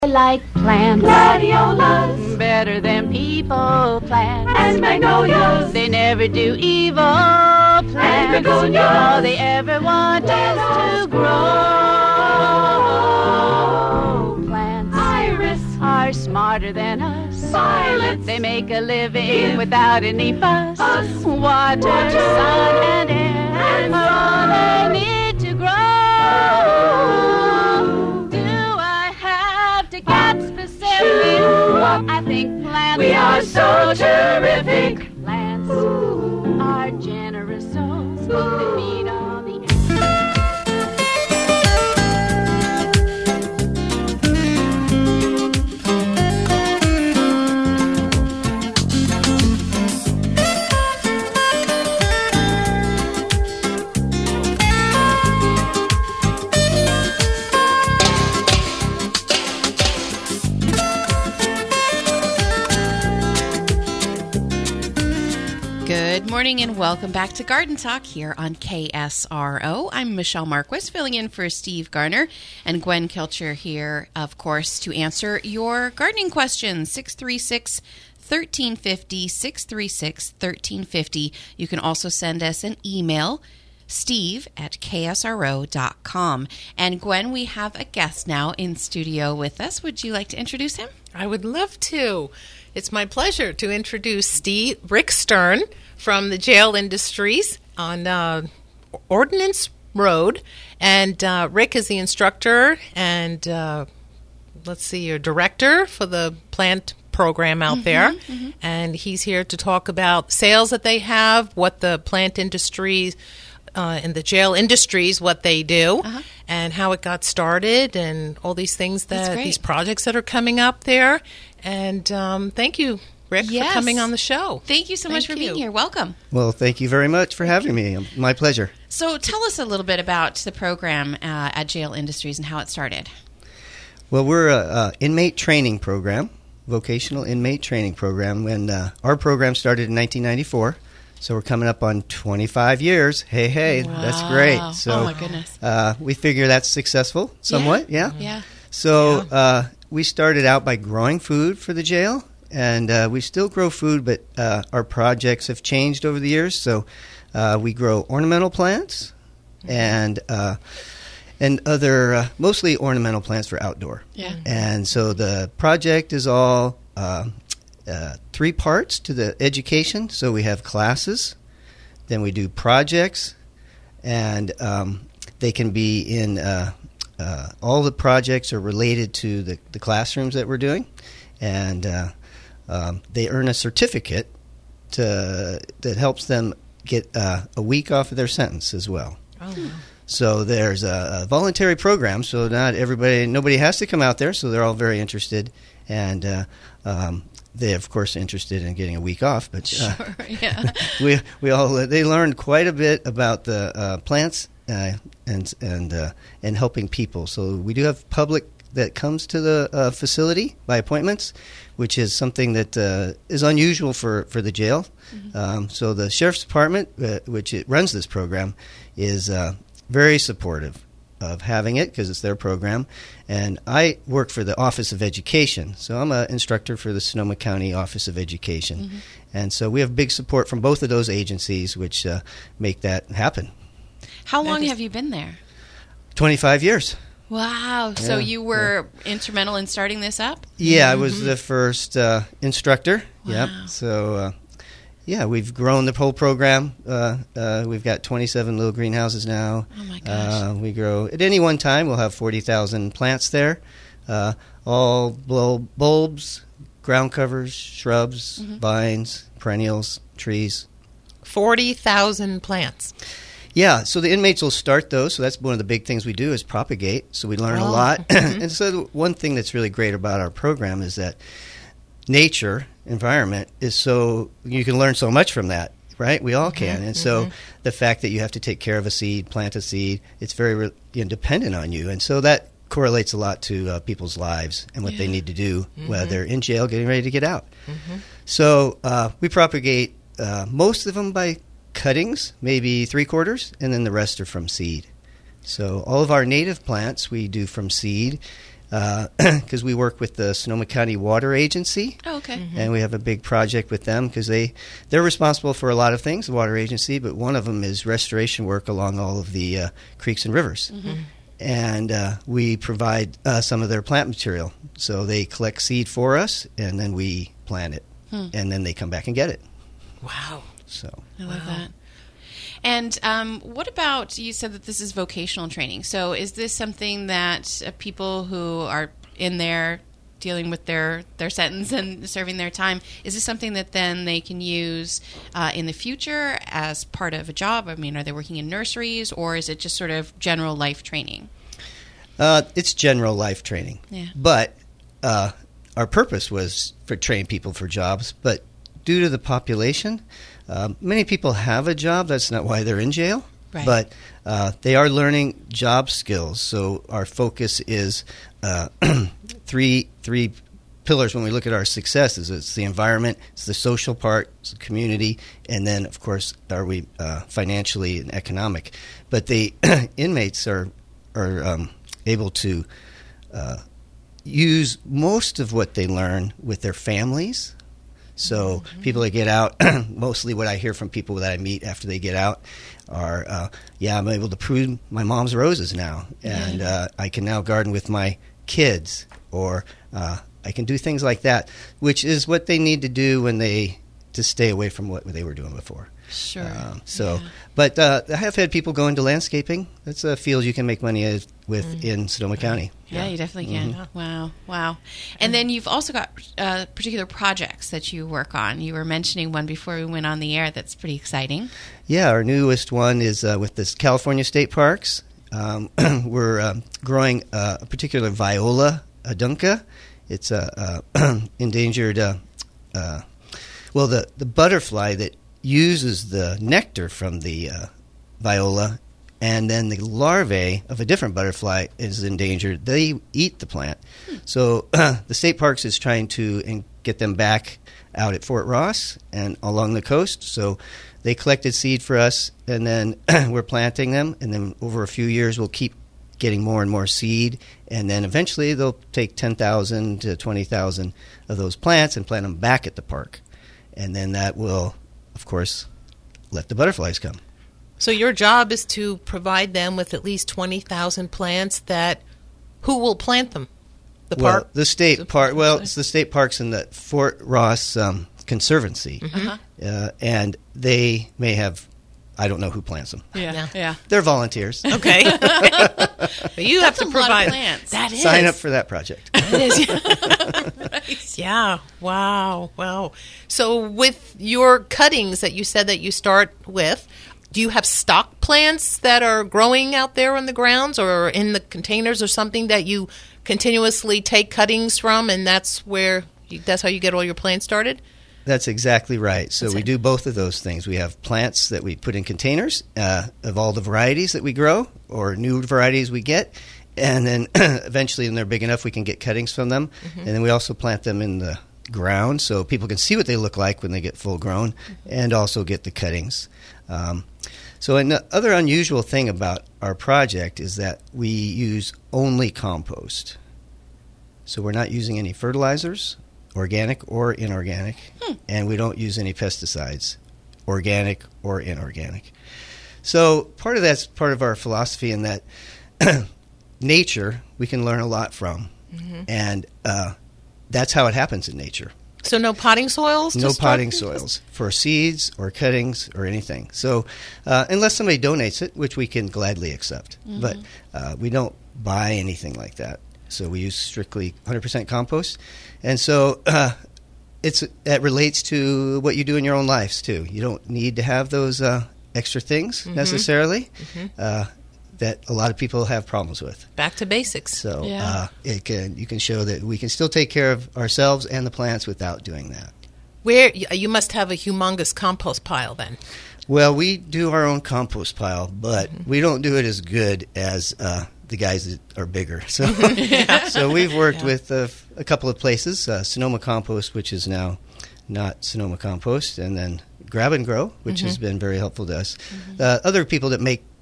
I like plants, gladiolas, better than people plants, and magnolias. They never do evil plants. And begonias. All they ever want is to grow. Plants Iris are smarter than us. Violets. They make a living Give without any fuss. us Water, sun, and air and are all they need to grow. Get specific. I think plants We are so terrific. Plants are generous souls that feed all the Good morning and welcome back to Garden Talk here on KSRO. I'm Michelle Marquis, filling in for Steve Garner, and Gwen Kilcher here, of course, to answer your gardening questions. 636-1350, 636-1350. You can also send us an email, steve@ksro.com. And Gwen, we have a guest now in studio with us. Would you like to introduce him? I would love to. It's my pleasure to introduce Rick Stern from the Jail Industries on Ordnance Road. And Rick is the instructor and, your director for the plant program out there. Mm-hmm. And he's here to talk about sales that they have, what the plant industries in the jail industries, what they do, and how it got started, and all these things these projects that are coming up there. And thank you, Rick, for coming on the show. Thank you so much for being here. Welcome. Well, thank you very much for having me. My pleasure. So tell us a little bit about the program at Jail Industries and how it started. Well, we're an inmate training program, vocational inmate training program. When our program started in 1994, so we're coming up on 25 years. Hey, wow. That's great. So, oh, my goodness. We figure that's successful somewhat, yeah? So, we started out by growing food for the jail, and we still grow food, but our projects have changed over the years. So we grow ornamental plants and other, mostly ornamental plants for outdoor. Yeah. And so the project is all 3 parts to the education. So we have classes, then we do projects, and they can be in all the projects are related to the classrooms that we're doing, and they earn a certificate that helps them get a week off of their sentence as well. Oh. So there's a voluntary program, so nobody has to come out there, so they're all very interested, and they, of course, interested in getting a week off. But sure, yeah. they learned quite a bit about the plants and helping people. So we do have public that comes to the facility by appointments, which is something that is unusual for the jail. Mm-hmm. So the Sheriff's Department, which runs this program, is very supportive of having it because it's their program. And I work for the Office of Education, so I'm an instructor for the Sonoma County Office of Education. Mm-hmm. And so we have big support from both of those agencies, which make that happen. How long have you been there? 25 years. Wow. Yeah, so you were instrumental in starting this up? Yeah, I was the first instructor. Wow. Yep. So, we've grown the whole program. We've got 27 little greenhouses now. Oh, my gosh. We grow, at any one time, we'll have 40,000 plants there. All bulbs, ground covers, shrubs, vines, perennials, trees. 40,000 plants. Yeah, so the inmates will start those. So that's one of the big things we do is propagate. So we learn a lot. And so one thing that's really great about our program is that nature, environment, is so you can learn so much from that, right? We all can. And so the fact that you have to take care of a seed, plant a seed, it's very dependent on you. And so that correlates a lot to people's lives and what they need to do while they're in jail getting ready to get out. So we propagate most of them by cuttings, maybe 3/4, and then the rest are from seed. So all of our native plants we do from seed. because we work with the Sonoma County Water Agency. Oh, okay. And we have a big project with them because they're responsible for a lot of things, the water agency, but one of them is restoration work along all of the creeks and rivers. And we provide some of their plant material. So they collect seed for us, and then we plant it. And then they come back and get it. Wow. So I love that. And what about, you said that this is vocational training. So is this something that people who are in there dealing with their sentence and serving their time, is this something that then they can use in the future as part of a job? I mean, are they working in nurseries, or is it just sort of general life training? It's general life training. Yeah. But our purpose was for train people for jobs, but due to the population, many people have a job. That's not why they're in jail. Right. But they are learning job skills. So our focus is three pillars when we look at our successes. It's the environment, it's the social part, it's the community, and then, of course, are we financially and economic. But the inmates are able to use most of what they learn with their families. So people that get out, mostly what I hear from people that I meet after they get out are, I'm able to prune my mom's roses now, and I can now garden with my kids, or I can do things like that, which is what they need to do to stay away from what they were doing before. Sure. But I have had people go into landscaping. That's a field you can make money with in Sonoma County. Yeah, you definitely can. Wow. And then you've also got particular projects that you work on. You were mentioning one before we went on the air that's pretty exciting. Yeah, our newest one is with the California State Parks. We're growing a particular Viola adunca. It's a endangered, the butterfly that uses the nectar from the viola, and then the larvae of a different butterfly is endangered. They eat the plant. So the state parks is trying to get them back out at Fort Ross and along the coast. So they collected seed for us, and then we're planting them, and then over a few years we'll keep getting more and more seed, and then eventually they'll take 10,000 to 20,000 of those plants and plant them back at the park. And then that will, of course, let the butterflies come. So your job is to provide them with at least 20,000 plants who will plant them? The park? The state park. Well, it's the state parks and the Fort Ross Conservancy. And they may have, I don't know who plants them. Yeah. They're volunteers. Okay. But you have to provide. Lot of plants. That is. Sign up for that project. Right. Yeah. Wow. So with your cuttings that you said that you start with, do you have stock plants that are growing out there on the grounds or in the containers or something that you continuously take cuttings from, and that's how you get all your plants started? That's exactly right. So we do both of those things. We have plants that we put in containers of all the varieties that we grow or new varieties we get. And then eventually when they're big enough, we can get cuttings from them. And then we also plant them in the ground so people can see what they look like when they get full grown and also get the cuttings. So another unusual thing about our project is that we use only compost. So we're not using any fertilizers, organic or inorganic, and we don't use any pesticides, organic or inorganic. So part of that's part of our philosophy in that nature we can learn a lot from, and that's how it happens in nature. So no potting soils? No potting soils for seeds or cuttings or anything. So unless somebody donates it, which we can gladly accept, but we don't buy anything like that. So we use strictly 100% compost. And so it relates to what you do in your own lives, too. You don't need to have those extra things necessarily that a lot of people have problems with. Back to basics. So you can show that we can still take care of ourselves and the plants without doing that. You must have a humongous compost pile then. Well, we do our own compost pile, but we don't do it as good as the guys that are bigger. So, so we've worked with a couple of places, Sonoma Compost, which is now not Sonoma Compost, and then Grab and Grow, which has been very helpful to us. Other people that make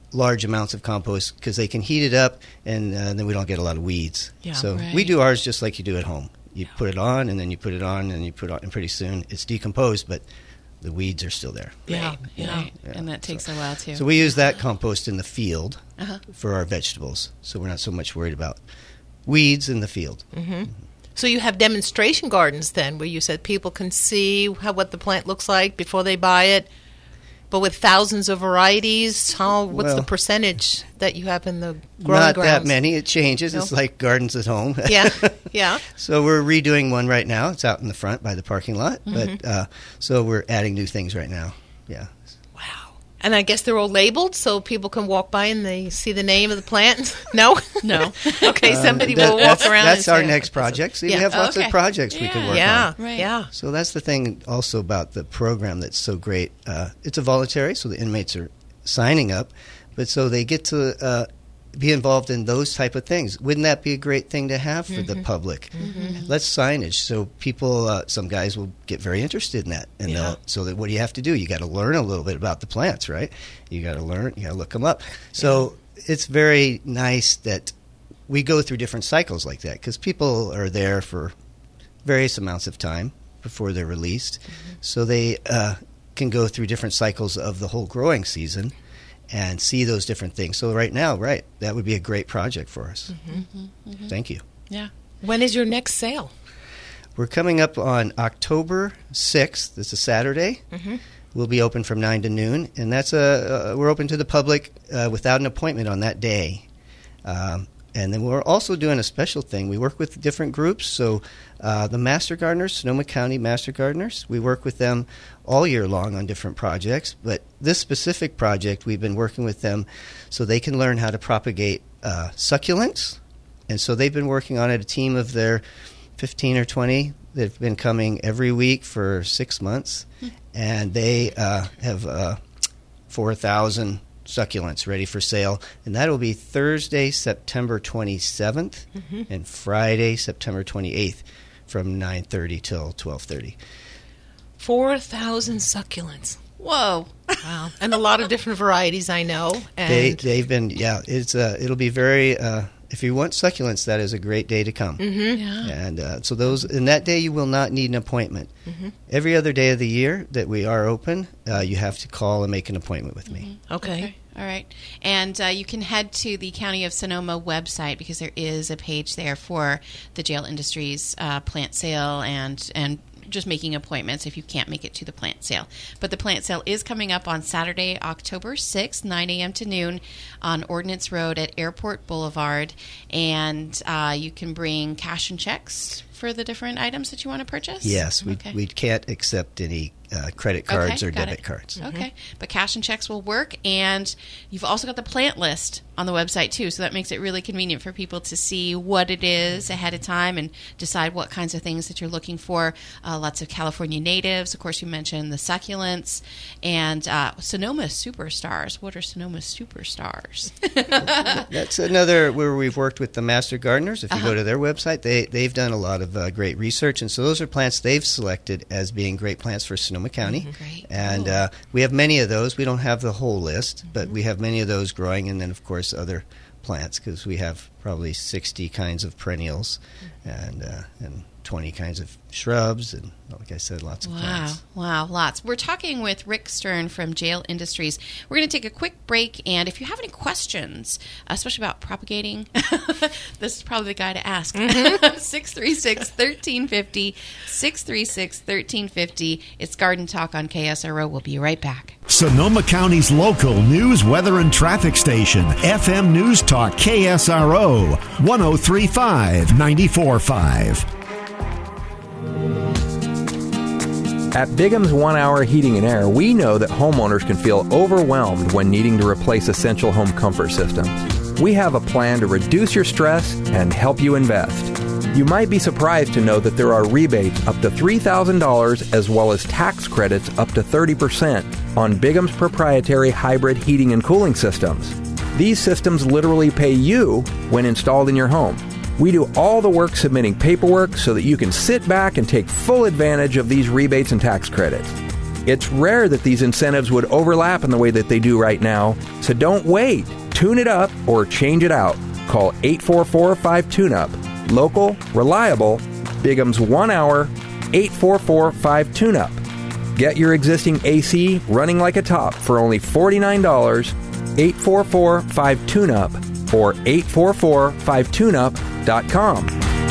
large amounts of compost because they can heat it up, and then we don't get a lot of weeds. Yeah, so right. we do ours just like you do at home. You put it on, and then you put it on, and you put it on, and pretty soon it's decomposed, but the weeds are still there. Yeah, Right, yeah. right. And that takes a while too. So we use that compost in the field Uh-huh. for our vegetables. So we're not so much worried about weeds in the field. So you have demonstration gardens then, where you said people can see what the plant looks like before they buy it. But with thousands of varieties, what's Well, the percentage that you have in the growing Not grounds? that many. It changes. No? It's like gardens at home. Yeah, yeah. So we're redoing one right now. It's out in the front by the parking lot. But so we're adding new things right now. Yeah. Wow. And I guess they're all labeled so people can walk by and they see the name of the plant? No? No. Okay, somebody That- will walk around That's and our say, next project. See, Yeah. we have lots Okay. of projects we can work Yeah, on. Right. yeah. So that's the thing also about the program that's so great. It's a voluntary, so the inmates are signing up, but so they get to be involved in those type of things. Wouldn't that be a great thing to have for the public? Let's signage so people, some guys will get very interested in that, and Yeah. so that what do you have to do? You got to learn a little bit about the plants, right? You got to learn, you got to look them up. So it's very nice that we go through different cycles like that because people are there for various amounts of time before they're released, so they can go through different cycles of the whole growing season and see those different things. So right now, that would be a great project for us. Thank you. Yeah. When is your next sale? We're coming up on October 6th. It's a Saturday. We'll be open from 9 to noon, and that's we're open to the public without an appointment on that day. And then we're also doing a special thing. We work with different groups. So the Master Gardeners, Sonoma County Master Gardeners, we work with them all year long on different projects. But this specific project, we've been working with them so they can learn how to propagate succulents. And so they've been working on it, a team of their 15 or 20 that have been coming every week for 6 months. And they have 4,000 succulents ready for sale, and that will be Thursday, September 27th, and Friday, September 28th, from 9:30 till 12:30. 4,000 succulents. Whoa. Wow. And a lot of different varieties, I know. And They've been, it's it'll be very. If you want succulents, that is a great day to come. Yeah. And so in that day, you will not need an appointment. Every other day of the year that we are open, you have to call and make an appointment with me. Okay. All right. And you can head to the County of Sonoma website because there is a page there for the Jail Industries plant sale and just making appointments if you can't make it to the plant sale. But the plant sale is coming up on Saturday, October 6th, 9 a.m. to noon on Ordnance Road at Airport Boulevard. And you can bring cash and checks for the different items that you want to purchase? Yes, Okay. we can't accept any credit cards or got debit it. cards. Okay, but cash and checks will work, and you've also got the plant list on the website too, so that makes it really convenient for people to see what it is ahead of time and decide what kinds of things that you're looking for. Lots of California natives, of course you mentioned the succulents, and Sonoma Superstars. What are Sonoma Superstars? That's another where we've worked with the Master Gardeners. If you go to their website, they've done a lot of great research, and so those are plants they've selected as being great plants for Sonoma County. Great. And we have many of those. We don't have the whole list, but we have many of those growing, and then, of course, other plants, because we have probably 60 kinds of perennials and 20 kinds of shrubs, and like I said, lots of plants. Wow, lots. We're talking with Rick Stern from Jail Industries. We're going to take a quick break, and if you have any questions, especially about propagating, this is probably the guy to ask. 636-1350, 636-1350. It's Garden Talk on KSRO. We'll be right back. Sonoma County's local news, weather, and traffic station, FM News Talk KSRO, 103.5, 94.5. At Bigham's 1 Hour Heating and Air, we know that homeowners can feel overwhelmed when needing to replace essential home comfort systems. We have a plan to reduce your stress and help you invest. You might be surprised to know that there are rebates up to $3,000 as well as tax credits up to 30% on Bigham's proprietary hybrid heating and cooling systems. These systems literally pay you when installed in your home. We do all the work submitting paperwork so that you can sit back and take full advantage of these rebates and tax credits. It's rare that these incentives would overlap in the way that they do right now, so don't wait. Tune it up or change it out. Call 844-5TUNE-UP. Local, reliable, Bigham's 1 hour, 844-5TUNE-UP. Get your existing AC running like a top for only $49, 844-5TUNE-UP or 844-5TUNEUP.com.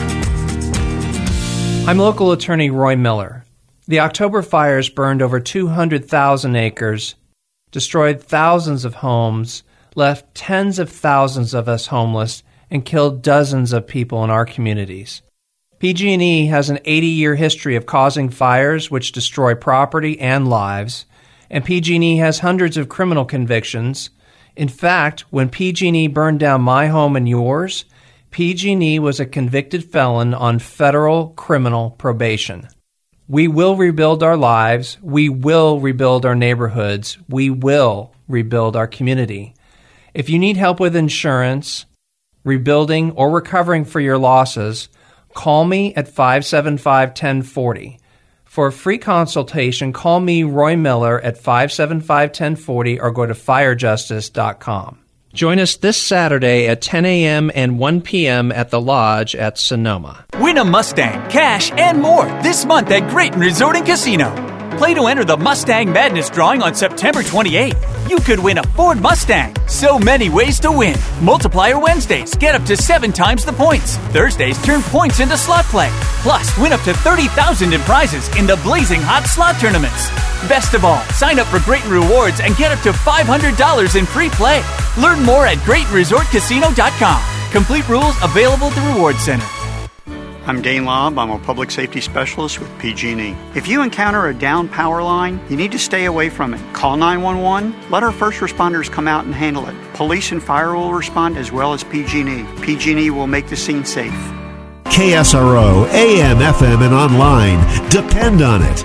I'm local attorney Roy Miller. The October fires burned over 200,000 acres, destroyed thousands of homes, left tens of thousands of us homeless, and killed dozens of people in our communities. PG&E has an 80-year history of causing fires which destroy property and lives, and PG&E has hundreds of criminal convictions. In fact, when PG&E burned down my home and yours, PG&E was a convicted felon on federal criminal probation. We will rebuild our lives. We will rebuild our neighborhoods. We will rebuild our community. If you need help with insurance, rebuilding, or recovering for your losses, call me at 575-1040. For a free consultation, call me, Roy Miller, at 575-1040 or go to firejustice.com. Join us this Saturday at 10 a.m. and 1 p.m. at the Lodge at Sonoma. Win a Mustang, cash, and more this month at Grayton Resort and Casino. Play to enter the Mustang Madness drawing on September 28th. You could win a Ford Mustang. So many ways to win. Multiplier Wednesdays get up to 7 times the points. Thursdays turn points into slot play. Plus, win up to $30,000 in prizes in the blazing hot slot tournaments. Best of all, sign up for Grayton Rewards and get up to $500 in free play. Learn more at GraytonResortCasino.com. Complete rules available at the Rewards Center. I'm Dane Lobb. I'm a public safety specialist with PG&E. If you encounter a down power line, you need to stay away from it. Call 911. Let our first responders come out and handle it. Police and fire will respond as well as PG&E. PG&E will make the scene safe. KSRO, AM, FM, and online. Depend on it.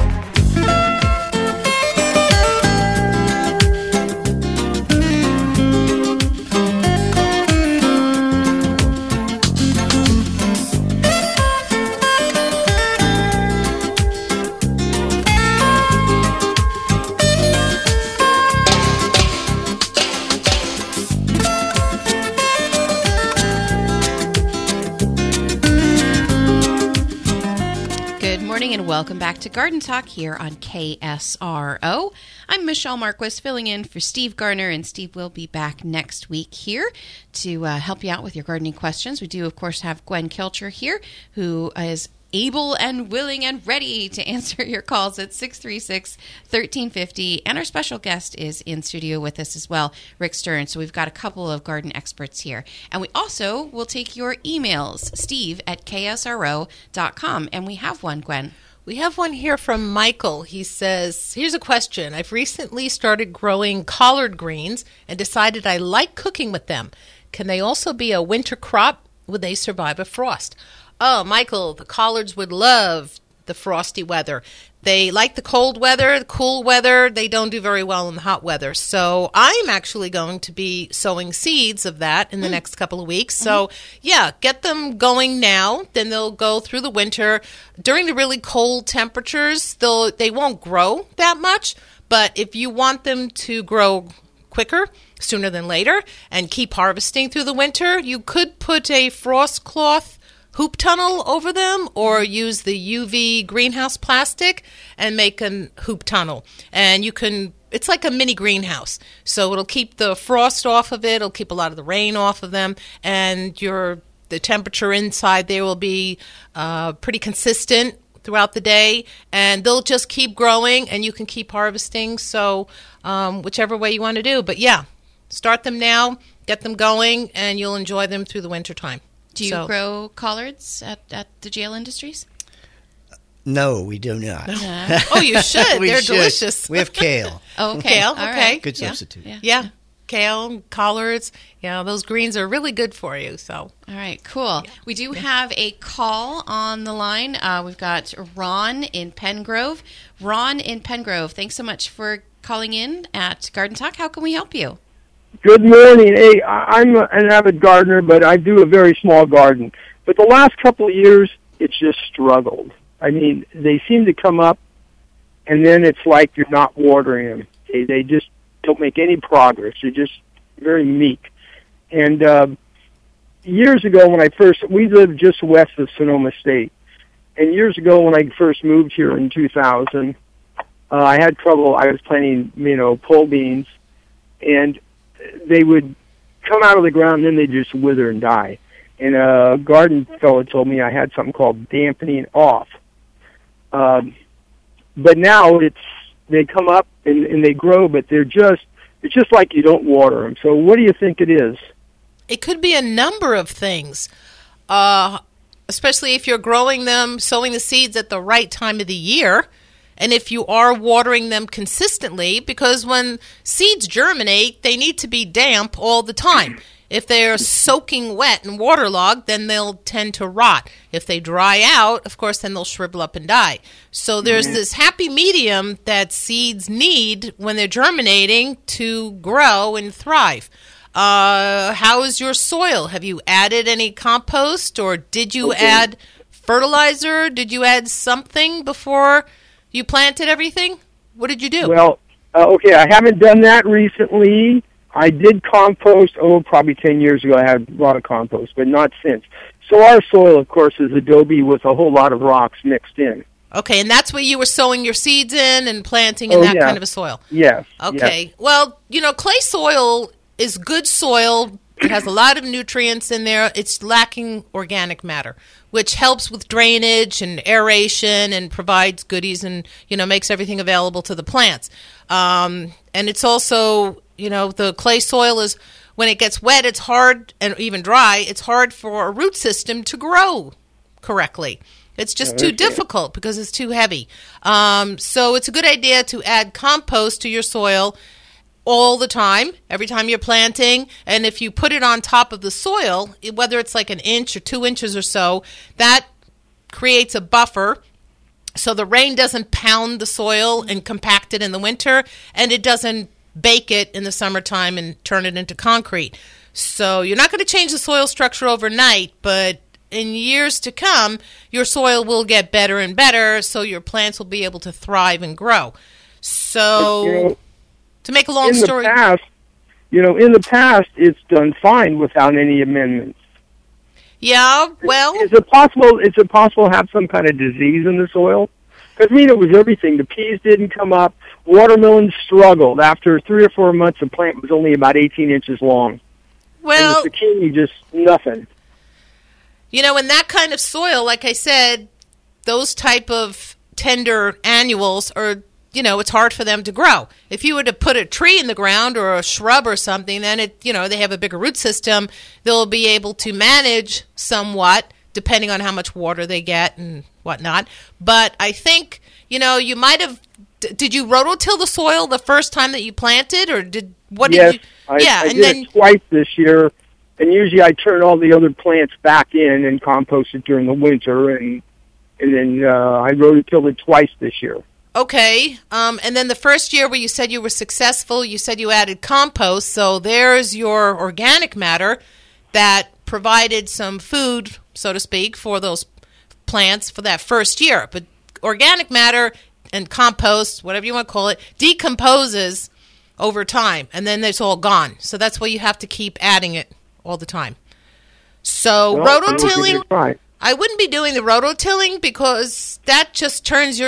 And welcome back to Garden Talk here on KSRO. I'm Michelle Marquis filling in for Steve Garner, and Steve will be back next week here to help you out with your gardening questions. We do, of course, have Gwen Kilcher here, who is able and willing and ready to answer your calls at 636-1350. And our special guest is in studio with us as well, Rick Stern. So we've got a couple of garden experts here. And we also will take your emails, steve@ksro.com. And we have one, Gwen. We have one here from Michael. He says, here's a question. I've recently started growing collard greens and decided I like cooking with them. Can they also be a winter crop? Would they survive a frost? Oh, Michael, the collards would love the frosty weather. They like the cold weather, the cool weather. They don't do very well in the hot weather. So I'm actually going to be sowing seeds of that in the next couple of weeks. So, yeah, get them going now. Then they'll go through the winter. During the really cold temperatures, they won't grow that much. But if you want them to grow quicker, sooner than later, and keep harvesting through the winter, you could put a frost cloth hoop tunnel over them or use the UV greenhouse plastic and make a hoop tunnel. And you can, it's like a mini greenhouse. So it'll keep the frost off of it, it'll keep a lot of the rain off of them, and the temperature inside there will be pretty consistent throughout the day, and they'll just keep growing and you can keep harvesting. So whichever way you want to do. But yeah, start them now, get them going, and you'll enjoy them through the winter time. Do you grow collards at the jail industries? No, we do not. Oh, you should. They're delicious. We have kale. Oh, okay. Kale, All okay. right. Good substitute. Yeah. Kale, collards. Yeah, those greens are really good for you. So. All right, cool. Yeah. We do have a call on the line. We've got Ron in Pengrove. Ron in Pengrove, thanks so much for calling in at Garden Talk. How can we help you? Good morning. Hey, I'm an avid gardener, but I do a very small garden. But the last couple of years, it's just struggled. I mean, they seem to come up and then it's like you're not watering them. They just don't make any progress. They're just very meek. And years ago, when we lived just west of Sonoma State, and years ago when I first moved here in 2000, I had trouble. I was planting, pole beans, and they would come out of the ground, and then they just wither and die. And a garden fellow told me I had something called dampening off. But now they come up and they grow, but it's just like you don't water them. So what do you think it is? It could be a number of things, especially if you're growing them, sowing the seeds at the right time of the year, and if you are watering them consistently, because when seeds germinate, they need to be damp all the time. If they're soaking wet and waterlogged, then they'll tend to rot. If they dry out, of course, then they'll shrivel up and die. So there's this happy medium that seeds need when they're germinating to grow and thrive. How is your soil? Have you added any compost, or did you add fertilizer? Did you add something before you planted everything? What did you do? Well, I haven't done that recently. I did compost, probably 10 years ago. I had a lot of compost, but not since. So our soil, of course, is adobe with a whole lot of rocks mixed in. Okay, and that's where you were sowing your seeds in and planting in that kind of a soil? Yes. Okay. Yes. Well, clay soil is good soil. It has a lot of nutrients in there. It's lacking organic matter, which helps with drainage and aeration and provides goodies and, makes everything available to the plants. And it's also, the clay soil is, when it gets wet, it's hard, and even dry, it's hard for a root system to grow correctly. It's just too difficult because it's too heavy. So it's a good idea to add compost to your soil all the time, every time you're planting. And if you put it on top of the soil, whether it's like an inch or 2 inches or so, that creates a buffer so the rain doesn't pound the soil and compact it in the winter, and it doesn't bake it in the summertime and turn it into concrete. So you're not going to change the soil structure overnight, but in years to come, your soil will get better and better, so your plants will be able to thrive and grow. So to make a long story... in the past, it's done fine without any amendments. Yeah, well... Is it possible to have some kind of disease in the soil? Because, it was everything. The peas didn't come up. Watermelons struggled. After 3 or 4 months, the plant was only about 18 inches long. Well... And the zucchini, just nothing. In that kind of soil, like I said, those type of tender annuals are... it's hard for them to grow. If you were to put a tree in the ground or a shrub or something, then they have a bigger root system. They'll be able to manage somewhat, depending on how much water they get and whatnot. But I think, you might have. Did you rototill the soil the first time that you planted, or did you? I did it twice this year, and usually I turn all the other plants back in and compost it during the winter, and then I rototilled it twice this year. Okay, and then the first year where you said you were successful, you said you added compost, so there's your organic matter that provided some food, so to speak, for those plants for that first year. But organic matter and compost, whatever you want to call it, decomposes over time, and then it's all gone. So that's why you have to keep adding it all the time. So rototilling, I wouldn't be doing the rototilling because that just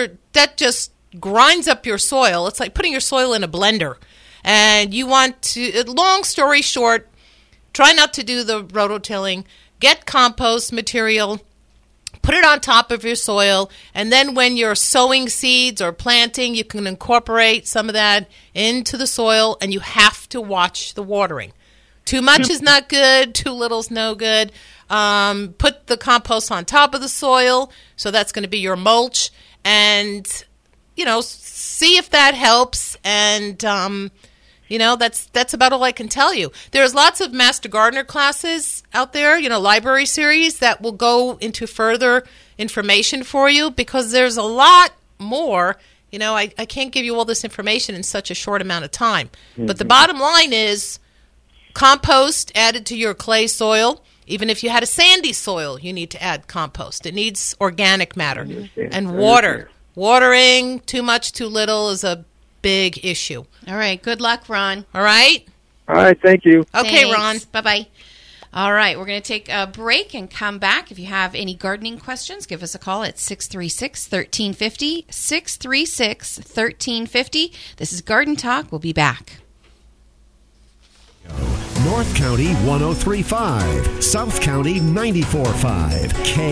grinds up your soil. It's like putting your soil in a blender. And you want to, long story short, try not to do the rototilling. Get compost material, put it on top of your soil, and then when you're sowing seeds or planting, you can incorporate some of that into the soil, and you have to watch the watering. Too much is not good, too little is no good. Put the compost on top of the soil, so that's going to be your mulch, and see if that helps, and that's about all I can tell you. There's lots of Master Gardener classes out there, library series that will go into further information for you, because there's a lot more. I can't give you all this information in such a short amount of time. Mm-hmm. But the bottom line is compost added to your clay soil. Even if you had a sandy soil, you need to add compost. It needs organic matter and water. Watering, too much, too little is a big issue. All right. Good luck, Ron. All right? All right, thank you. Okay, Thanks. Ron. Bye-bye. All right, we're going to take a break and come back. If you have any gardening questions, give us a call at 636-1350, 636-1350. This is Garden Talk. We'll be back. North County 103.5, South County 94.5,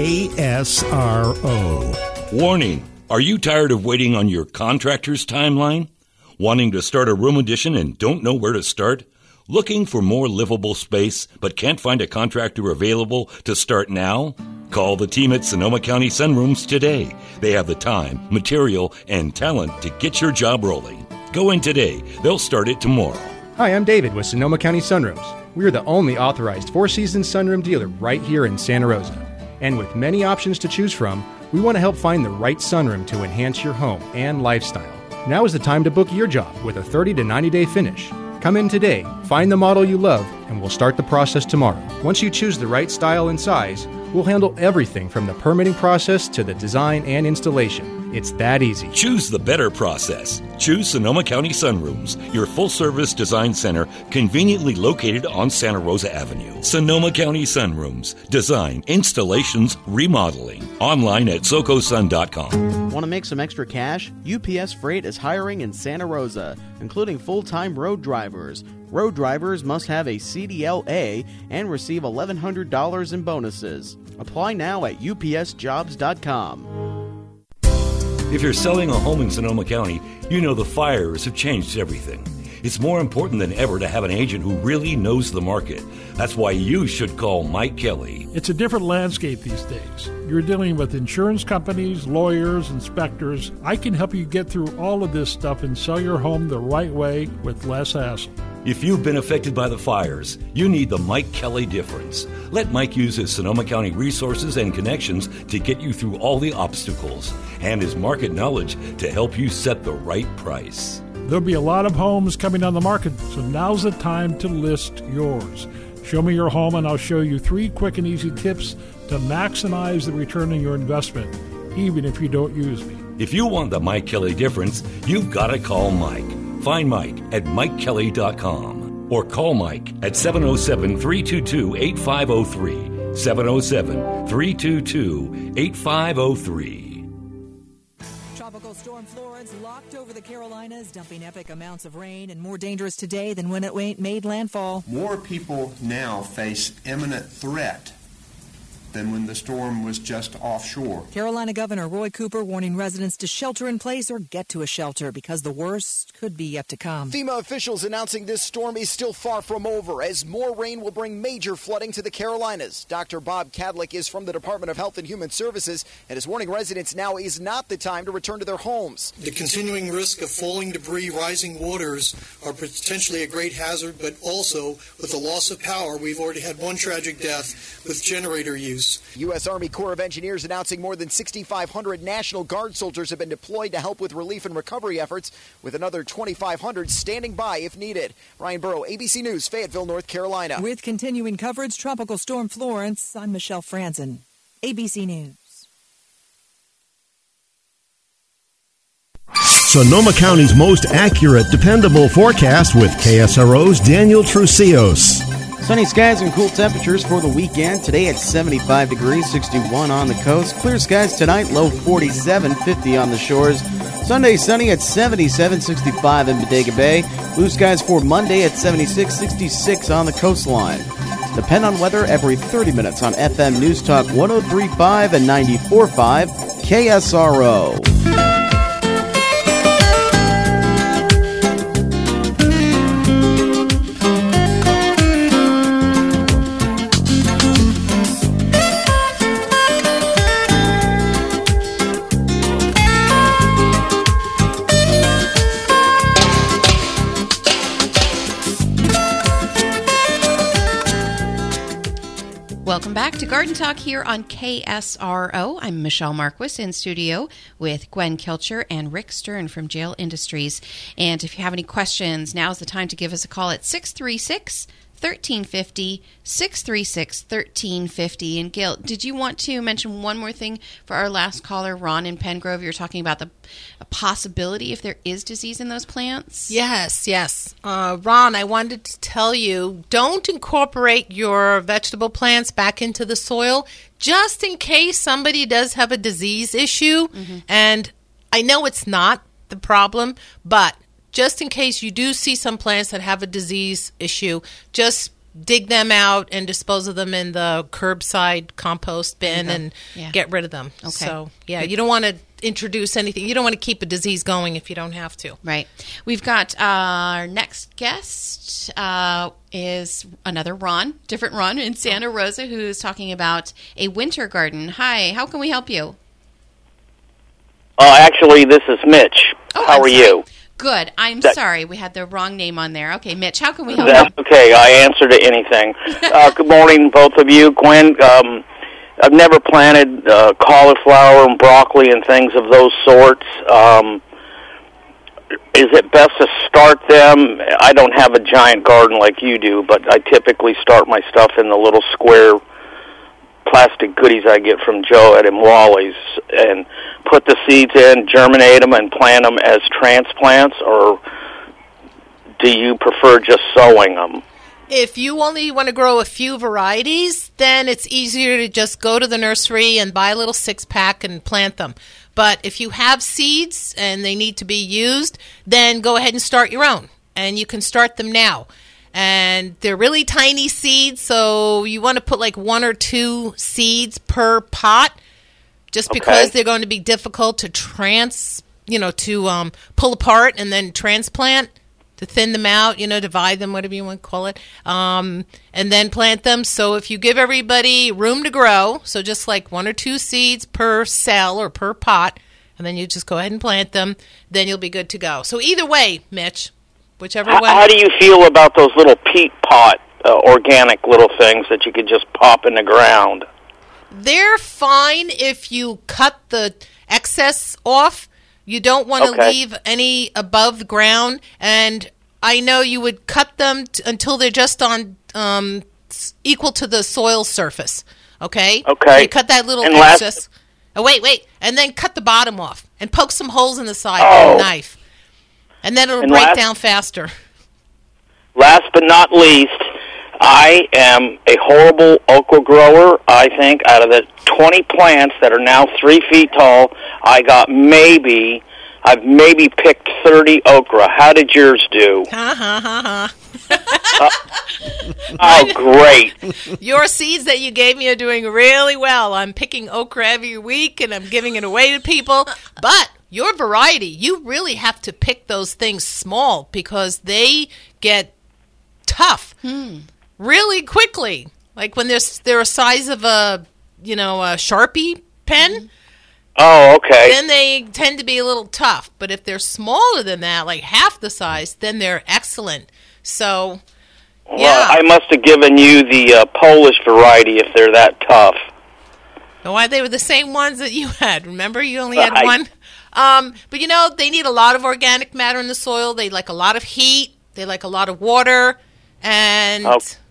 KSRO. Warning, are you tired of waiting on your contractor's timeline? Wanting to start a room addition and don't know where to start? Looking for more livable space but can't find a contractor available to start now? Call the team at Sonoma County Sunrooms today. They have the time, material, and talent to get your job rolling. Go in today. They'll start it tomorrow. Hi, I'm David with Sonoma County Sunrooms. We are the only authorized four-season sunroom dealer right here in Santa Rosa. And with many options to choose from, we want to help find the right sunroom to enhance your home and lifestyle. Now is the time to book your job with a 30 to 90-day finish. Come in today, find the model you love, and we'll start the process tomorrow. Once you choose the right style and size, we'll handle everything from the permitting process to the design and installation. It's that easy. Choose the better process. Choose Sonoma County Sunrooms, your full-service design center conveniently located on Santa Rosa Avenue. Sonoma County Sunrooms. Design, installations, remodeling. Online at socosun.com. Want to make some extra cash? UPS Freight is hiring in Santa Rosa, including full-time road drivers. Road drivers must have a CDL-A and receive $1,100 in bonuses. Apply now at upsjobs.com. If you're selling a home in Sonoma County, you know the fires have changed everything. It's more important than ever to have an agent who really knows the market. That's why you should call Mike Kelly. It's a different landscape these days. You're dealing with insurance companies, lawyers, inspectors. I can help you get through all of this stuff and sell your home the right way with less hassle. If you've been affected by the fires, you need the Mike Kelly difference. Let Mike use his Sonoma County resources and connections to get you through all the obstacles and his market knowledge to help you set the right price. There'll be a lot of homes coming on the market, so now's the time to list yours. Show me your home and I'll show you 3 quick and easy tips to maximize the return on your investment, even if you don't use me. If you want the Mike Kelly difference, you've got to call Mike. Find Mike at MikeKelly.com or call Mike at 707-322-8503, 707-322-8503. Tropical storm Florence locked over the Carolinas, dumping epic amounts of rain and more dangerous today than when it made landfall. More people now face imminent threat than when the storm was just offshore. Carolina Governor Roy Cooper warning residents to shelter in place or get to a shelter because the worst could be yet to come. FEMA officials announcing this storm is still far from over as more rain will bring major flooding to the Carolinas. Dr. Bob Kadlik is from the Department of Health and Human Services and is warning residents now is not the time to return to their homes. The continuing risk of falling debris, rising waters are potentially a great hazard, but also with the loss of power, we've already had one tragic death with generator use. U.S. Army Corps of Engineers announcing more than 6,500 National Guard soldiers have been deployed to help with relief and recovery efforts, with another 2,500 standing by if needed. Ryan Burrow, ABC News, Fayetteville, North Carolina. With continuing coverage, Tropical Storm Florence, I'm Michelle Franzen, ABC News. Sonoma County's most accurate, dependable forecast with KSRO's Daniel Trucios. Sunny skies and cool temperatures for the weekend. Today at 75 degrees, 61 on the coast. Clear skies tonight, low 47, 50 on the shores. Sunday sunny at 77, 65 in Bodega Bay. Blue skies for Monday at 76, 66 on the coastline. Depend on weather every 30 minutes on FM News Talk 103.5 and 94.5 KSRO. Welcome back to Garden Talk here on KSRO. I'm Michelle Marquis in studio with Gwen Kilcher and Rick Stern from Jail Industries. And if you have any questions, now's the time to give us a call at 636 1350, 636-1350. And Gail, did you want to mention one more thing for our last caller, Ron in Pengrove? You're talking about a possibility if there is disease in those plants? Yes. Ron, I wanted to tell you, don't incorporate your vegetable plants back into the soil just in case somebody does have a disease issue. And I know it's not the problem, but just in case you do see some plants that have a disease issue, just dig them out and dispose of them in the curbside compost bin and get rid of them. Okay. So, you don't want to introduce anything. You don't want to keep a disease going if you don't have to. Right. We've got our next guest is another Ron, different Ron in Santa Rosa, who's talking about a winter garden. Hi, how can we help you? Actually, this is Mitch. How are you? Good. I'm sorry. We had the wrong name on there. Okay, Mitch, how can we help you? That's okay. I answer to anything. Good morning, both of you. Gwen, I've never planted cauliflower and broccoli and things of those sorts. Is it best to start them? I don't have a giant garden like you do, but I typically start my stuff in the little square plastic goodies I get from Joe at Wally's and put the seeds in, germinate them, and plant them as transplants, or do you prefer just sowing them? If you only want to grow a few varieties, then it's easier to just go to the nursery and buy a little 6-pack and plant them. But if you have seeds and they need to be used, then go ahead and start your own, and you can start them now. And they're really tiny seeds, so you want to put like 1 or 2 seeds per pot, just because they're going to be difficult to pull apart and then transplant, to thin them out, divide them, whatever you want to call it, and then plant them. So if you give everybody room to grow, so just like 1 or 2 seeds per cell or per pot, and then you just go ahead and plant them, then you'll be good to go. So either way, Mitch, whichever way. How do you feel about those little peat pot, organic little things that you could just pop in the ground? They're fine if you cut the excess off. You don't want to leave any above the ground. And I know you would cut them until they're just on equal to the soil surface. Okay? Okay. So you cut that little excess. Wait. And then cut the bottom off and poke some holes in the side with a knife. And then it'll break down faster. Last but not least, I am a horrible okra grower. I think out of the 20 plants that are now 3 feet tall, I've maybe picked 30 okra. How did yours do? Oh, great. Your seeds that you gave me are doing really well. I'm picking okra every week, and I'm giving it away to people. But your variety, you really have to pick those things small because they get tough really quickly. Like when they're a size of a Sharpie pen. Oh, okay. Then they tend to be a little tough. But if they're smaller than that, like half the size, then they're excellent. So, yeah. Well, I must have given you the Polish variety if they're that tough. Why, they were the same ones that you had. Remember, you only had one. But they need a lot of organic matter in the soil. They like a lot of heat. They like a lot of water. And,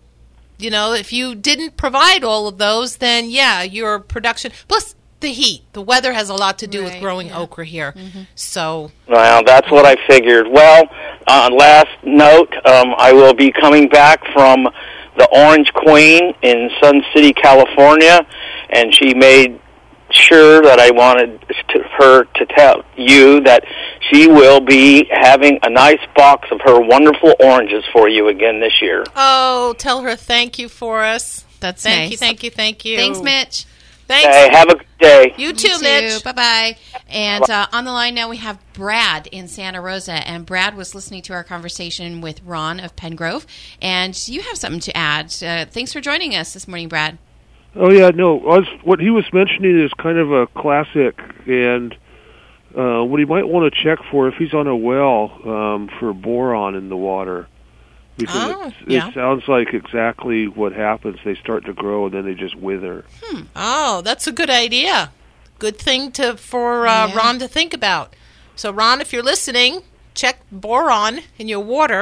if you didn't provide all of those, then, your production... Plus, the heat. The weather has a lot to do with growing okra here. So... Well, that's what I figured. Well, last note, I will be coming back from the Orange Queen in Sun City, California, and she made sure that I wanted her to tell you that she will be having a nice box of her wonderful oranges for you again this year. Oh, tell her thank you for us. That's nice. Thank you. Thanks, Mitch. Thanks. Okay, have a good day. You too, Mitch. Bye-bye. And on the line now we have Brad in Santa Rosa. And Brad was listening to our conversation with Ron of Pengrove. And you have something to add. Thanks for joining us this morning, Brad. Oh, yeah, no. What he was mentioning is kind of a classic. And what he might want to check for if he's on a well for boron in the water. Because it sounds like exactly what happens. They start to grow and then they just wither. Oh, that's a good idea. Good thing for Ron to think about. So, Ron, if you're listening, check boron in your water.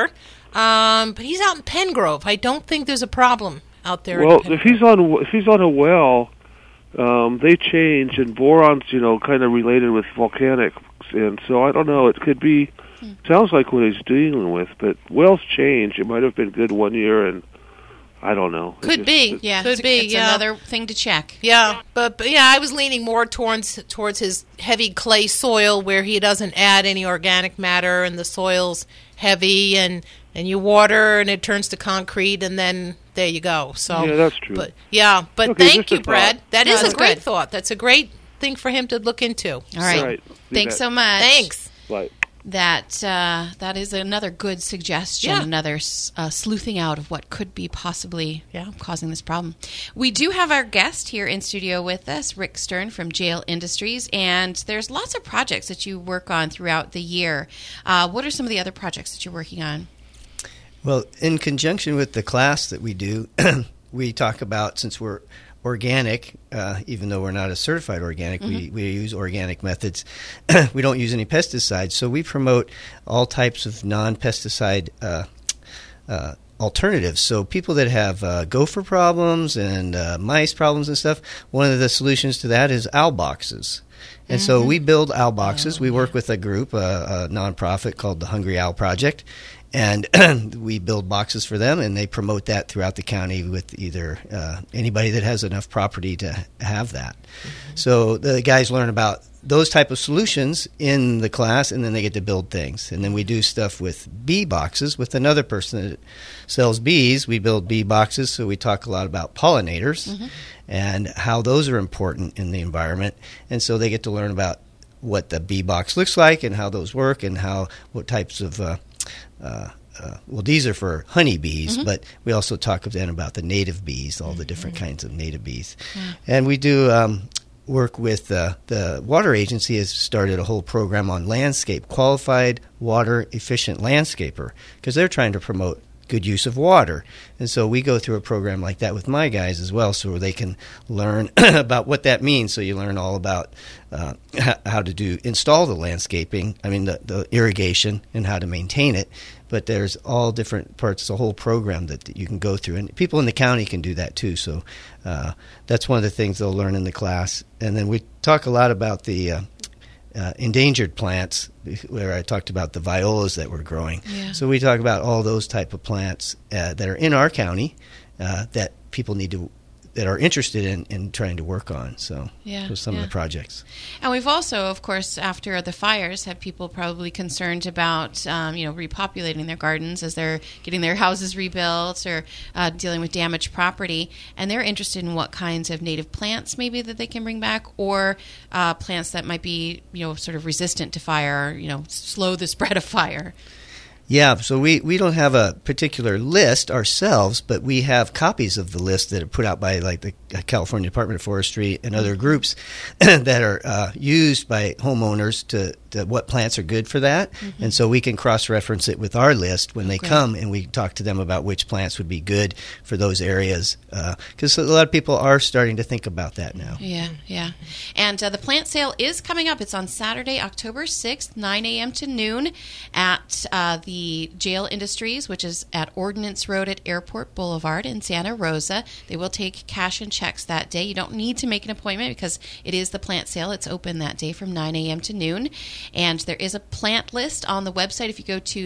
But he's out in Pengrove. I don't think there's a problem out there. Well, if he's on a well, they change, and boron's kind of related with volcanics, and so I don't know. It could be. Sounds like what he's dealing with, but wells change. It might have been good one year, and I don't know. Could be. It's another thing to check. Yeah, but I was leaning more towards his heavy clay soil where he doesn't add any organic matter, and the soil's heavy, and you water, and it turns to concrete, and then there you go. So yeah, that's true. But okay, thank you, Brad. That is a great thought. That's a great thing for him to look into. All right. Thanks so much. Thanks. Bye. That is another good suggestion, another sleuthing out of what could be possibly causing this problem. We do have our guest here in studio with us, Rick Stern from Jail Industries, and there's lots of projects that you work on throughout the year. What are some of the other projects that you're working on? Well, in conjunction with the class that we do, we talk about, since we're organic, even though we're not a certified organic, we use organic methods. We don't use any pesticides, so we promote all types of non-pesticide alternatives. So people that have gopher problems and mice problems and stuff, one of the solutions to that is owl boxes. And so we build owl boxes. We work with a group, a nonprofit called the Hungry Owl Project, and we build boxes for them, and they promote that throughout the county with either anybody that has enough property to have that. So the guys learn about those type of solutions in the class, and then they get to build things. And then we do stuff with bee boxes with another person that sells bees. We build bee boxes, so we talk a lot about pollinators and how those are important in the environment. And so they get to learn about what the bee box looks like and how those work and what types of well, these are for honeybees, but we also talk then about the native bees, all the different kinds of native bees. And we do work with the water agency has started a whole program on landscape, qualified water efficient landscaper, because they're trying to promote good use of water. And so we go through a program like that with my guys as well, so they can learn about what that means. So you learn all about how to install the landscaping, the irrigation, and how to maintain it. But there's all different parts, the whole program that you can go through. And people in the county can do that too. So that's one of the things they'll learn in the class. And then we talk a lot about the endangered plants, where I talked about the violas that we're growing. So we talk about all those type of plants that are in our county that people that are interested in trying to work on. So those are some of the projects. And we've also, of course, after the fires, had people probably concerned about repopulating their gardens as they're getting their houses rebuilt or dealing with damaged property. And they're interested in what kinds of native plants maybe that they can bring back, or plants that might be sort of resistant to fire, slow the spread of fire. Yeah, so we don't have a particular list ourselves, but we have copies of the list that are put out by like the California Department of Forestry and other groups that are used by homeowners to what plants are good for that. And so we can cross-reference it with our list when they come, and we talk to them about which plants would be good for those areas, because a lot of people are starting to think about that now. Yeah. And the plant sale is coming up. It's on Saturday, October 6th, 9 a.m. to noon at the Jail Industries, which is at Ordnance Road at Airport Boulevard in Santa Rosa. They will take cash and checks that day. You don't need to make an appointment because it is the plant sale. It's open that day from 9 a.m. to noon. And there is a plant list on the website. If you go to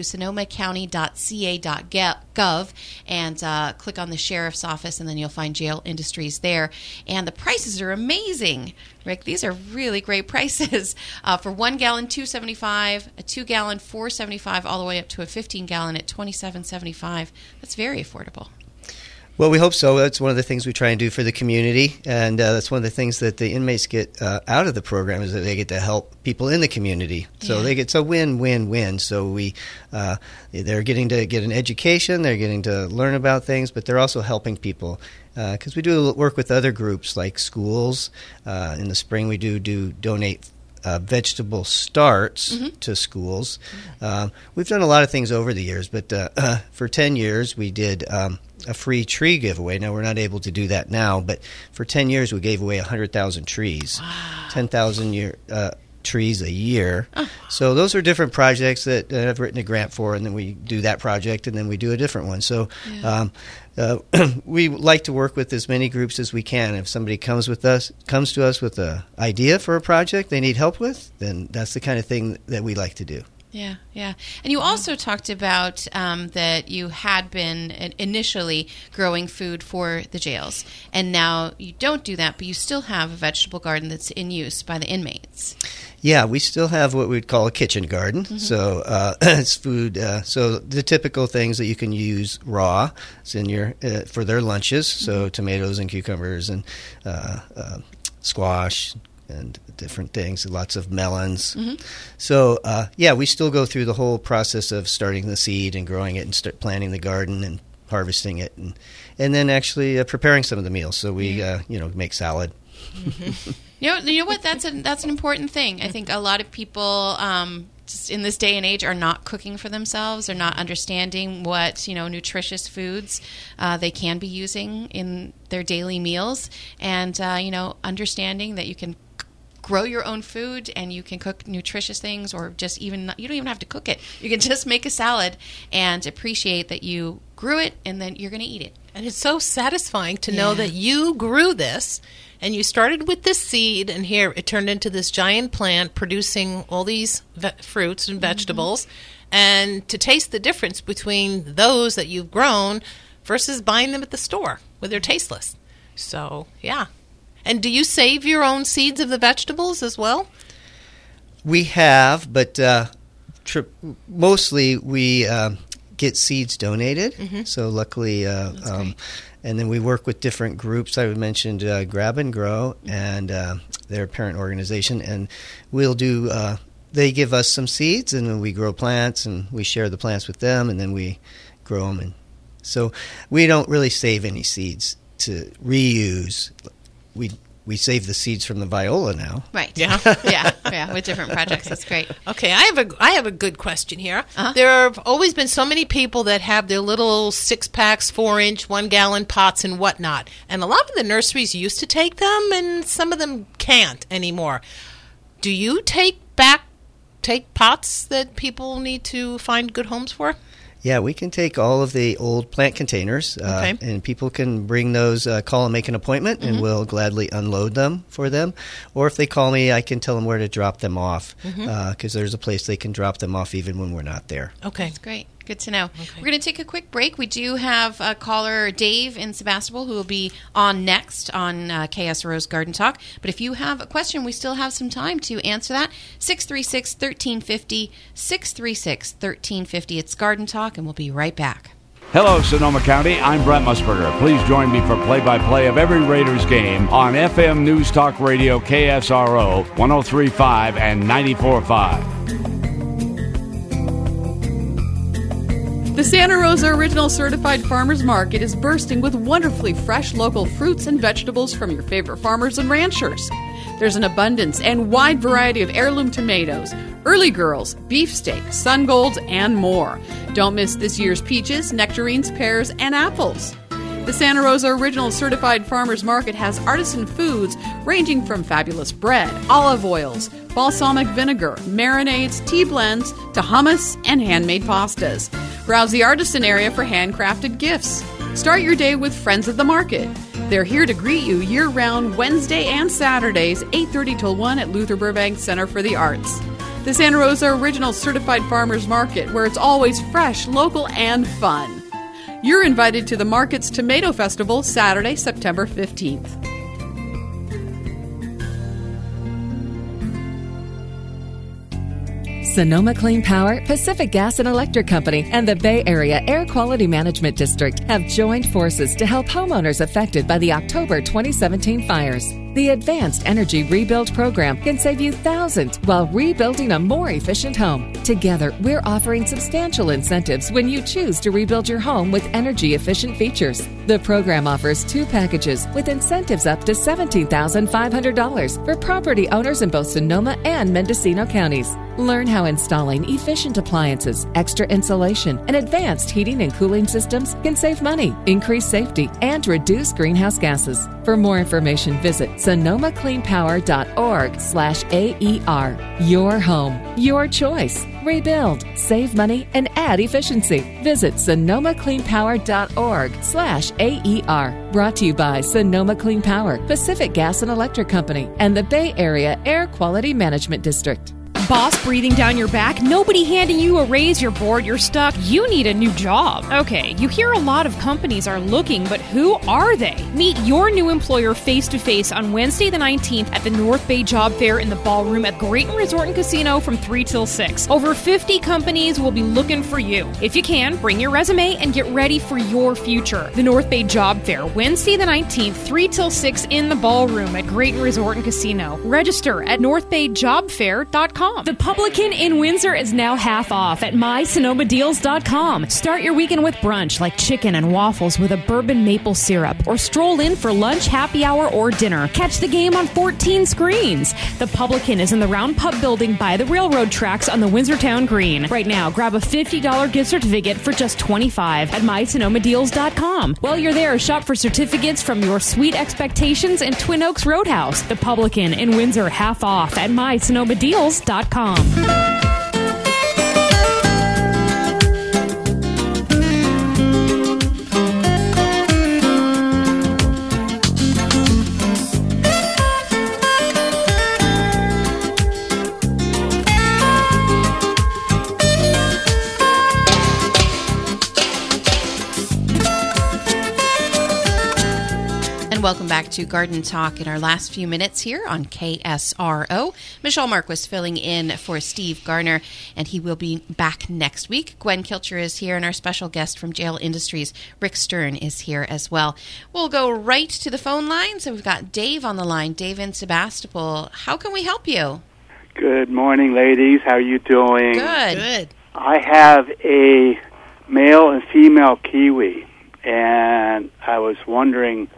sonomacounty.ca.gov and click on the sheriff's office, and then you'll find Jail Industries there. And the prices are amazing, Rick. These are really great prices. For 1 gallon, $2.75, a 2 gallon, $4.75, all the way up to a 15 gallon at $27.75. That's very affordable. Well, we hope so. That's one of the things we try and do for the community, and that's one of the things that the inmates get out of the program is that they get to help people in the community. So it's a win-win-win. So they're getting to get an education, they're getting to learn about things, but they're also helping people. Because we do work with other groups like schools. In the spring, we do donate vegetable starts to schools. We've done a lot of things over the years, but for 10 years we did a free tree giveaway. Now, we're not able to do that now, but for 10 years we gave away 100,000 trees. Wow. 10,000 trees a year. So those are different projects that I've written a grant for, and then we do that project, and then we do a different one. So we like to work with as many groups as we can. If somebody comes to us with an idea for a project they need help with, then that's the kind of thing that we like to do. Yeah, yeah. And you also talked about that you had been initially growing food for the jails, and now you don't do that, but you still have a vegetable garden that's in use by the inmates. Yeah, we still have what we'd call a kitchen garden. Mm-hmm. So it's food. So the typical things that you can use raw in your for their lunches. So tomatoes and cucumbers and squash and different things, lots of melons. Mm-hmm. So, we still go through the whole process of starting the seed and growing it and start planting the garden and harvesting it and then actually preparing some of the meals. So we, make salad. Mm-hmm. You know what? That's an important thing. I think a lot of people just in this day and age are not cooking for themselves, or not understanding what nutritious foods they can be using in their daily meals, and understanding that you can grow your own food and you can cook nutritious things, or just you don't even have to cook it. You can just make a salad and appreciate that you grew it and then you're going to eat it. And it's so satisfying to know that you grew this and you started with this seed, and here it turned into this giant plant producing all these fruits and vegetables, and to taste the difference between those that you've grown versus buying them at the store where they're tasteless. So, yeah. And do you save your own seeds of the vegetables as well? We have, but mostly we get seeds donated. Mm-hmm. So luckily, and then we work with different groups. I mentioned Grab and Grow and their parent organization, and we'll do. They give us some seeds, and then we grow plants, and we share the plants with them, and then we grow them. And so we don't really save any seeds to reuse. We save the seeds from the viola now. Right. Yeah. yeah. With different projects. That's great. Okay. I have a good question here. Uh-huh. There have always been so many people that have their little 6-packs, 4-inch, 1-gallon pots and whatnot. And a lot of the nurseries used to take them, and some of them can't anymore. Do you take pots that people need to find good homes for? Yeah, we can take all of the old plant containers, and people can bring those, call and make an appointment, and we'll gladly unload them for them. Or if they call me, I can tell them where to drop them off, because there's a place they can drop them off even when we're not there. Okay. That's great. Good to know. Okay. We're going to take a quick break. We do have caller Dave in Sebastopol who will be on next on KSRO's Garden Talk. But if you have a question, we still have some time to answer that. 636-1350, 636-1350. It's Garden Talk, and we'll be right back. Hello, Sonoma County. I'm Brent Musburger. Please join me for play-by-play of every Raiders game on FM News Talk Radio KSRO 103.5 and 94.5. The Santa Rosa Original Certified Farmers Market is bursting with wonderfully fresh local fruits and vegetables from your favorite farmers and ranchers. There's an abundance and wide variety of heirloom tomatoes, early girls, beefsteak, sun golds, and more. Don't miss this year's peaches, nectarines, pears, and apples. The Santa Rosa Original Certified Farmers Market has artisan foods ranging from fabulous bread, olive oils, balsamic vinegar, marinades, tea blends, to hummus and handmade pastas. Browse the artisan area for handcrafted gifts. Start your day with Friends of the Market. They're here to greet you year-round Wednesday and Saturdays, 8:30 till 1 at Luther Burbank Center for the Arts. The Santa Rosa Original Certified Farmers Market, where it's always fresh, local, and fun. You're invited to the market's Tomato Festival Saturday, September 15th. Sonoma Clean Power, Pacific Gas and Electric Company, and the Bay Area Air Quality Management District have joined forces to help homeowners affected by the October 2017 fires. The Advanced Energy Rebuild Program can save you thousands while rebuilding a more efficient home. Together, we're offering substantial incentives when you choose to rebuild your home with energy-efficient features. The program offers 2 packages with incentives up to $17,500 for property owners in both Sonoma and Mendocino counties. Learn how installing efficient appliances, extra insulation, and advanced heating and cooling systems can save money, increase safety, and reduce greenhouse gases. For more information, visit SonomaCleanPower.org/AER. Your home, your choice. Rebuild, save money, and add efficiency. Visit SonomaCleanPower.org/AER. Brought to you by Sonoma Clean Power, Pacific Gas and Electric Company, and the Bay Area Air Quality Management District. Boss breathing down your back? Nobody handing you a raise? You're bored? You're stuck? You need a new job. Okay, you hear a lot of companies are looking, but who are they? Meet your new employer face-to-face on Wednesday the 19th at the North Bay Job Fair in the ballroom at Grayton Resort and Casino from 3 till 6. Over 50 companies will be looking for you. If you can, bring your resume and get ready for your future. The North Bay Job Fair, Wednesday the 19th, 3 till 6 in the ballroom at Grayton Resort and Casino. Register at northbayjobfair.com. The Publican in Windsor is now half off at mysonomadeals.com. Start your weekend with brunch like chicken and waffles with a bourbon maple syrup, or stroll in for lunch, happy hour, or dinner. Catch the game on 14 screens. The Publican is in the Round Pub building by the railroad tracks on the Windsortown Green. Right now, grab a $50 gift certificate for just $25 at mysonomadeals.com. While you're there, shop for certificates from your Sweet Expectations and Twin Oaks Roadhouse. The Publican in Windsor half off at mysonomadeals.com. Welcome back to Garden Talk in our last few minutes here on KSRO. Michelle Marquis filling in for Steve Garner, and he will be back next week. Gwen Kilcher is here, and our special guest from JL Industries, Rick Stern, is here as well. We'll go right to the phone lines, and we've got Dave on the line. Dave in Sebastopol. How can we help you? Good morning, ladies. How are you doing? Good. I have a male and female kiwi, and I was wondering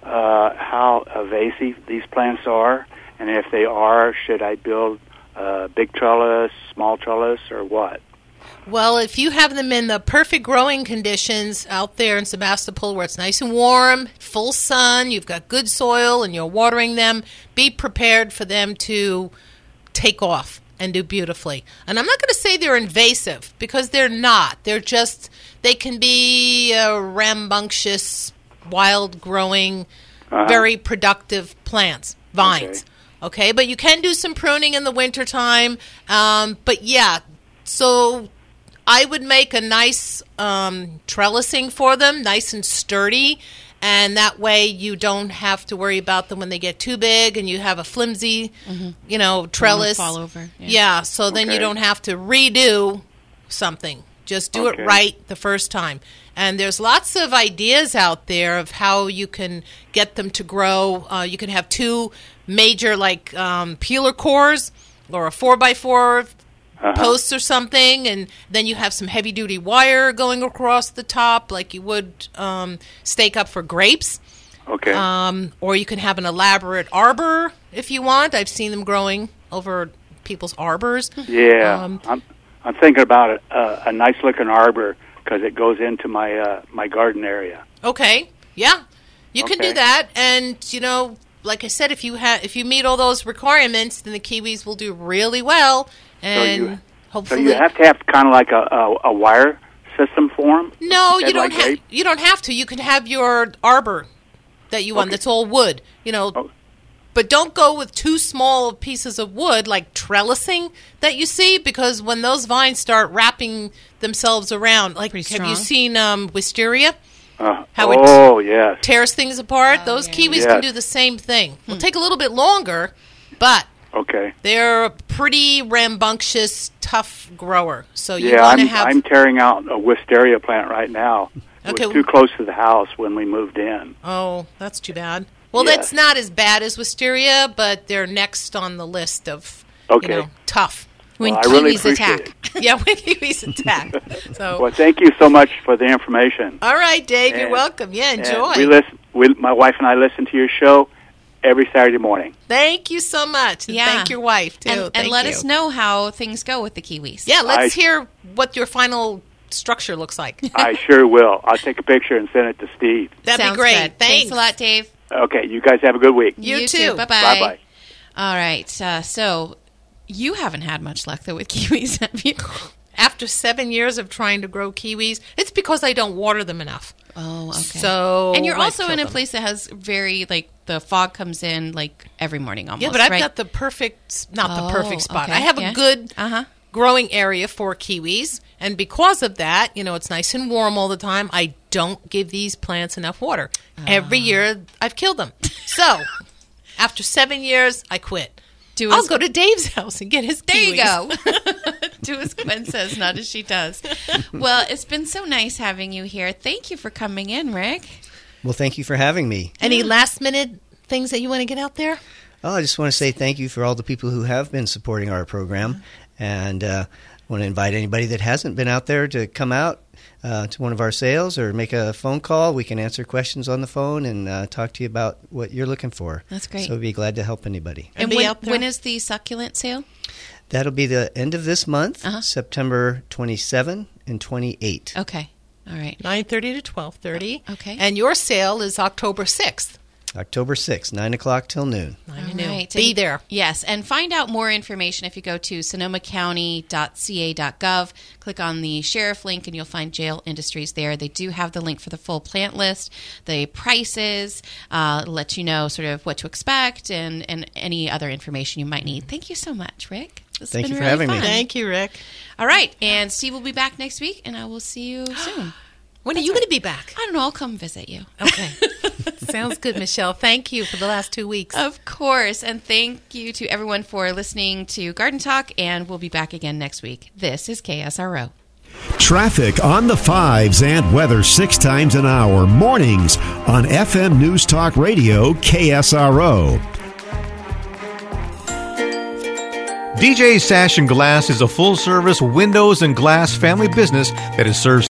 how invasive these plants are, and if they are, should I build a big trellis, small trellis, or what? Well, if you have them in the perfect growing conditions out there in Sebastopol where it's nice and warm, full sun, you've got good soil, and you're watering them, be prepared for them to take off and do beautifully. And I'm not going to say they're invasive, because they're not. They're just, they can be rambunctious, wild-growing, very productive plants, vines. Okay, but you can do some pruning in the wintertime. But yeah, so I would make a nice trellising for them, nice and sturdy, and that way you don't have to worry about them when they get too big and you have a flimsy, trellis. Fall over. Yeah, so then you don't have to redo something. Just do it right the first time. And there's lots of ideas out there of how you can get them to grow. You can have two major, peeler cores or a 4x4 posts or something, and then you have some heavy-duty wire going across the top like you would stake up for grapes. Okay. Or you can have an elaborate arbor if you want. I've seen them growing over people's arbors. Yeah. I'm thinking about a nice-looking arbor, because it goes into my my garden area. Okay, yeah, you can do that, and like I said, if you meet all those requirements, then the kiwis will do really well, and hopefully. So you have to have kind of like a wire system for them. No, you don't have. You don't have to. You can have your arbor that you want. That's all wood. But don't go with too small pieces of wood like trellising that you see, because when those vines start wrapping themselves around, have you seen wisteria? How it tears things apart? Those kiwis can do the same thing. It'll take a little bit longer, but they're a pretty rambunctious, tough grower. So you want to have. I'm tearing out a wisteria plant right now. It was too close to the house when we moved in. Oh, that's too bad. Well, that's not as bad as wisteria, but they're next on the list of, tough. When kiwis attack. Yeah, when kiwis attack. So. Well, thank you so much for the information. All right, Dave, you're welcome. Yeah, enjoy. My wife and I listen to your show every Saturday morning. Thank you so much. And thank your wife, too. And Thank let you. us know how things go with the kiwis. Yeah, let's hear what your final structure looks like. I sure will. I'll take a picture and send it to Steve. That'd Sounds be great. good. Thanks a lot, Dave. Okay, you guys have a good week. You too. Bye-bye. Bye-bye. All right. So you haven't had much luck, though, with kiwis, have you? After 7 years of trying to grow kiwis, it's because I don't water them enough. Oh, okay. So, and you're I also kill in a them. place that has very, like, the fog comes in, like, every morning almost, Yeah, but I've right? got the perfect, not the perfect spot. okay, I have yeah. a good growing area for kiwis. And because of that, it's nice and warm all the time. I don't give these plants enough water. Every year, I've killed them. So, after 7 years, I quit. I'll go to Dave's house and get his kiwis. There you go. Do as Gwen says, not as she does. Well, it's been so nice having you here. Thank you for coming in, Rick. Well, thank you for having me. Any last-minute things that you want to get out there? Oh, I just want to say thank you for all the people who have been supporting our program. And want to invite anybody that hasn't been out there to come out to one of our sales or make a phone call. We can answer questions on the phone and talk to you about what you're looking for. That's great. So we'd be glad to help anybody. And when is the succulent sale? That'll be the end of this month, September 27 and 28. Okay. All right. 9:30 to 12:30. Okay. And your sale is October 6th. October 6th, 9 o'clock till noon. All right. Be there. Yes, and find out more information if you go to sonomacounty.ca.gov. Click on the sheriff link, and you'll find Jail Industries there. They do have the link for the full plant list, the prices, let you know sort of what to expect, and any other information you might need. Thank you so much, Rick. This has Thank been you for really having me. fun. Thank you, Rick. All right, and Steve will be back next week, and I will see you soon. When are you going to be back? I don't know. I'll come visit you. Okay. Sounds good, Michelle. Thank you for the last 2 weeks. Of course. And thank you to everyone for listening to Garden Talk, and we'll be back again next week. This is KSRO. Traffic on the 5s and weather 6 times an hour, mornings on FM News Talk Radio, KSRO. DJ Sash and Glass is a full-service windows and glass family business that has served